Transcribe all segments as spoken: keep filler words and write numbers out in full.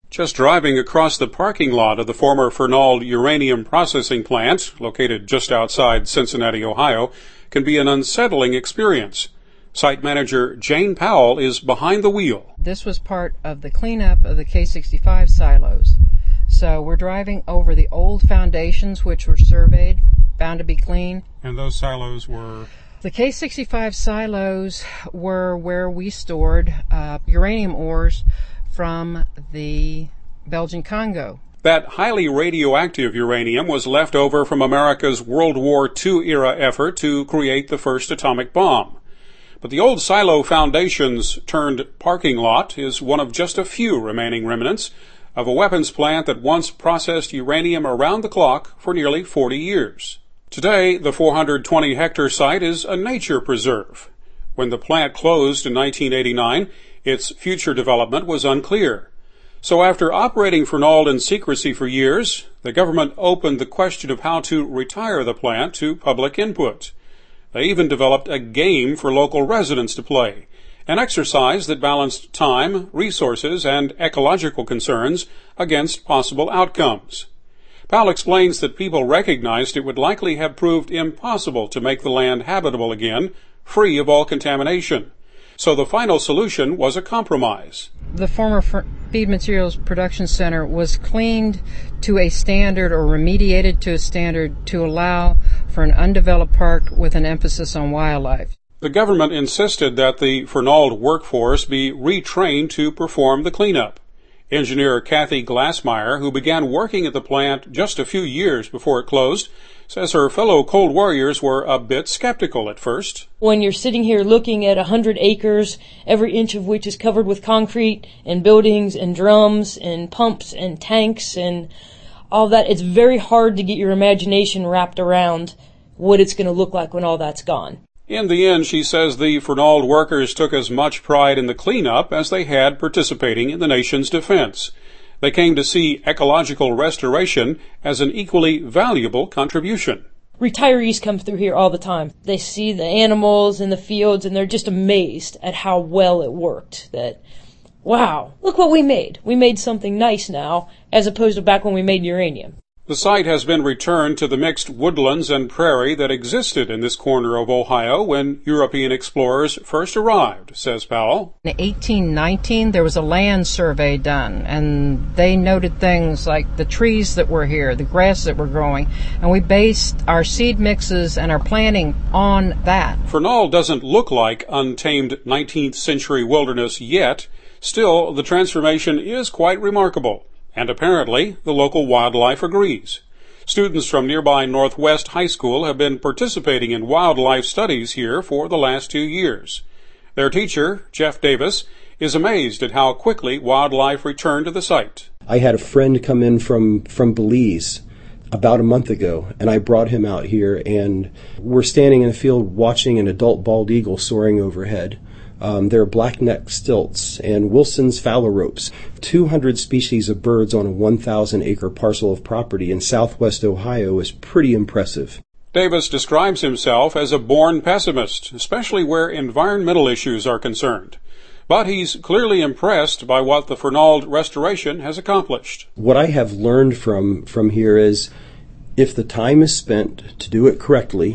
Just driving across the parking lot of the former Fernald uranium processing plant, located just outside Cincinnati, Ohio, can be an unsettling experience. Site manager Jane Powell is behind the wheel. This was part of the cleanup of the K sixty-five silos. So we're driving over the old foundations, which were surveyed, found to be clean. And those silos were? The K sixty-five silos were where we stored uh, uranium ores from the Belgian Congo. That highly radioactive uranium was left over from America's World War Two era effort to create the first atomic bomb. But the old silo foundations turned parking lot is one of just a few remaining remnants of a weapons plant that once processed uranium around the clock for nearly forty years. Today, the four hundred twenty hectare site is a nature preserve. When the plant closed in nineteen eighty-nine, its future development was unclear. So after operating Fernald in secrecy for years, the government opened the question of how to retire the plant to public input. They even developed a game for local residents to play, an exercise that balanced time, resources, and ecological concerns against possible outcomes. Powell explains that people recognized it would likely have proved impossible to make the land habitable again, free of all contamination. So the final solution was a compromise. The former Feed Materials Production Center was cleaned to a standard or remediated to a standard to allow for an undeveloped park with an emphasis on wildlife. The government insisted that the Fernald workforce be retrained to perform the cleanup. Engineer Kathy Glassmeyer, who began working at the plant just a few years before it closed, says her fellow Cold Warriors were a bit skeptical at first. When you're sitting here looking at a hundred acres, every inch of which is covered with concrete and buildings and drums and pumps and tanks and all that, it's very hard to get your imagination wrapped around what it's going to look like when all that's gone. In the end, she says the Fernald workers took as much pride in the cleanup as they had participating in the nation's defense. They came to see ecological restoration as an equally valuable contribution. Retirees come through here all the time. They see the animals in the fields and they're just amazed at how well it worked. That, wow, look what we made. We made something nice now, as opposed to back when we made uranium. The site has been returned to the mixed woodlands and prairie that existed in this corner of Ohio when European explorers first arrived, says Powell. In eighteen nineteen, there was a land survey done, and they noted things like the trees that were here, the grass that were growing, and we based our seed mixes and our planting on that. Fernald doesn't look like untamed nineteenth century wilderness yet. Still, the transformation is quite remarkable. And apparently, the local wildlife agrees. Students from nearby Northwest High School have been participating in wildlife studies here for the last two years. Their teacher, Jeff Davis, is amazed at how quickly wildlife returned to the site. I had a friend come in from, from Belize about a month ago, and I brought him out here, and we're standing in the field watching an adult bald eagle soaring overhead. Um, there are black-necked stilts and Wilson's phalaropes, two hundred species of birds on a one thousand acre parcel of property in southwest Ohio is pretty impressive. Davis describes himself as a born pessimist, especially where environmental issues are concerned. But he's clearly impressed by what the Fernald restoration has accomplished. What I have learned from, from here is if the time is spent to do it correctly,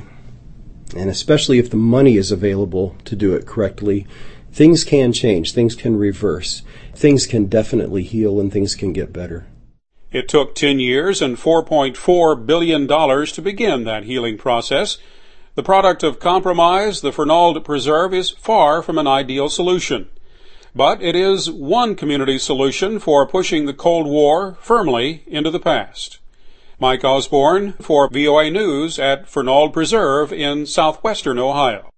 and especially if the money is available to do it correctly, things can change, things can reverse, things can definitely heal, and things can get better. It took ten years and four point four billion dollars to begin that healing process. The product of compromise, the Fernald Preserve, is far from an ideal solution. But it is one community solution for pushing the Cold War firmly into the past. Mike Osborne for V O A News at Fernald Preserve in southwestern Ohio.